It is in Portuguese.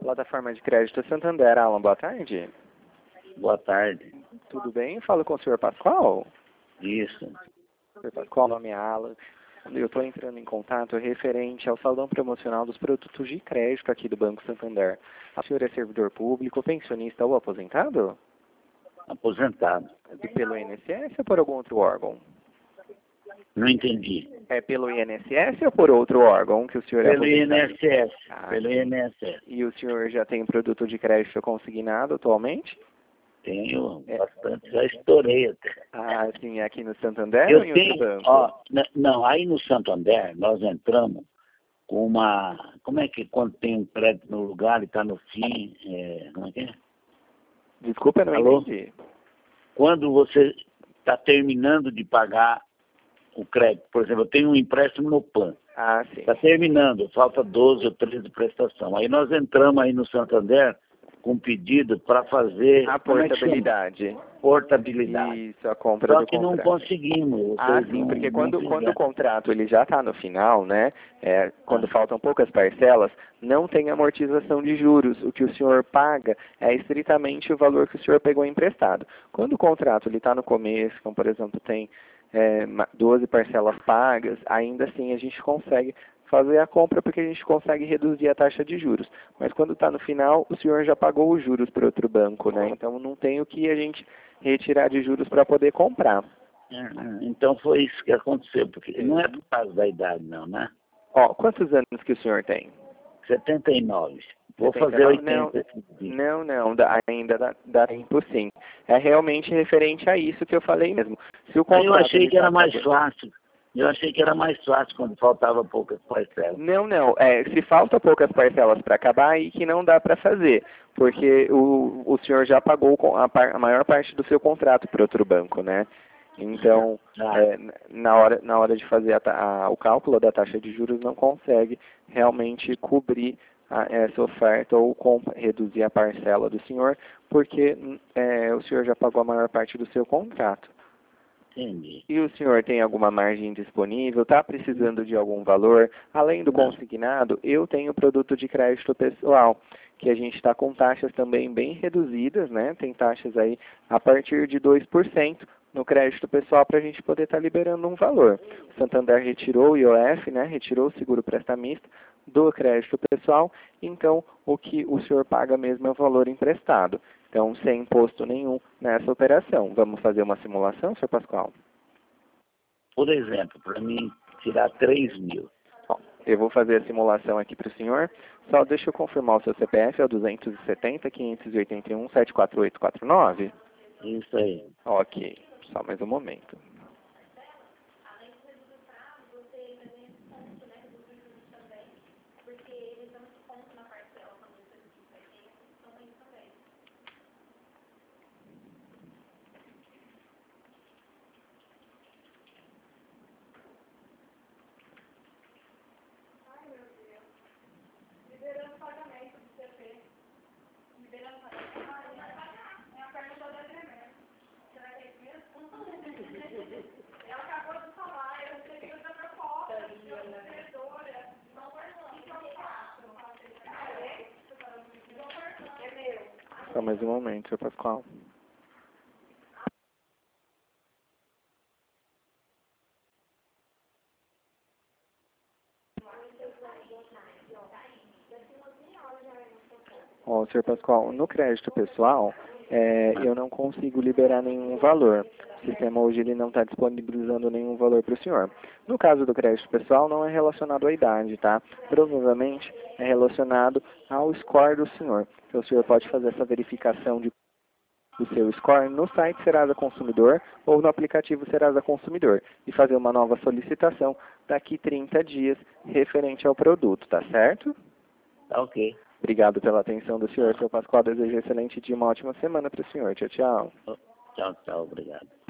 Plataforma de Crédito Santander, Alan, boa tarde. Boa tarde. Tudo bem? Falo com o senhor Pascoal. Isso. Senhor Pascoal, meu nome é Alan. Eu estou entrando em contato referente ao salão promocional dos produtos de crédito aqui do Banco Santander. O senhor é servidor público, pensionista ou aposentado? Aposentado. Pelo INSS ou por algum outro órgão? Não entendi. É pelo INSS ou por outro órgão que o senhor Pelo é aposentado? INSS. Ah, Pelo sim. INSS. E o senhor já tem produto de crédito consignado atualmente? Tenho bastante, já estourei até. Ah, sim, aqui no Santander Eu ou em tenho, outro banco? ó, não, aí no Santander nós entramos com uma, como é que quando tem um crédito no lugar e está no fim, como é que é? Desculpa, eu não Alô? entendi. Quando você está terminando de pagar o crédito, por exemplo, eu tenho um empréstimo no PAN, Ah, sim. está terminando, falta 12 ou 13 prestação. Aí nós entramos aí no Santander com um pedido para fazer A como é que chama? portabilidade. Portabilidade. Isso, a compra Só do que não contrato. conseguimos. Ah, Vocês sim, não, porque não quando o fizeram. contrato ele já está no final, né? Quando faltam poucas parcelas, não tem amortização de juros. O que o senhor paga é estritamente o valor que o senhor pegou emprestado. Quando o contrato ele está no começo, como por exemplo tem 12 parcelas pagas, ainda assim a gente consegue fazer a compra porque a gente consegue reduzir a taxa de juros. Mas quando está no final, o senhor já pagou os juros para outro banco, né? Então não tem o que a gente retirar de juros para poder comprar. Então foi isso que aconteceu, porque não é por causa da idade não, né? Ó, quantos anos que o senhor tem? 79. Vou 79? fazer 80. Não, ainda dá tempo sim. É realmente referente a isso que eu falei mesmo. Se o Aí contrato eu achei ele que era tá mais acabando- fácil. Eu achei que era mais fácil quando faltava poucas parcelas. Não, se falta poucas parcelas para acabar, aí que não dá para fazer, porque o senhor já pagou a maior parte do seu contrato para outro banco, né? Então, na hora de fazer o cálculo da taxa de juros, não consegue realmente cobrir essa oferta ou reduzir a parcela do senhor, porque o senhor já pagou a maior parte do seu contrato. Entendi. E o senhor tem alguma margem disponível? Está precisando de algum valor? Além do consignado, eu tenho produto de crédito pessoal, que a gente está com taxas também bem reduzidas, né? Tem taxas aí a partir de 2% no crédito pessoal para a gente poder estar liberando um valor. O Santander retirou o IOF, né? Retirou o seguro prestamista do crédito pessoal, então o que o senhor paga mesmo é o valor emprestado. Então, sem imposto nenhum nessa operação. Vamos fazer uma simulação, senhor Pascoal? Por exemplo, para mim tirar 3 mil. Ó, eu vou fazer a simulação aqui para o senhor. Só deixa eu confirmar o seu CPF, é o 270-581-74849. Isso aí. Ok, só mais um momento. Só mais um momento, senhor Pascoal. Ó, senhor Pascoal, no crédito pessoal, eu não consigo liberar nenhum valor. O sistema hoje ele não está disponibilizando nenhum valor para o senhor. No caso do crédito pessoal, não é relacionado à idade, tá? Provavelmente é relacionado ao score do senhor. Então, o senhor pode fazer essa verificação do seu score no site Serasa Consumidor ou no aplicativo Serasa Consumidor e fazer uma nova solicitação daqui 30 dias referente ao produto, tá certo? Tá ok. Obrigado pela atenção do senhor, seu Pascoal. Desejo um excelente dia e uma ótima semana para o senhor. Tchau, tchau. Tchau, tchau. Obrigado.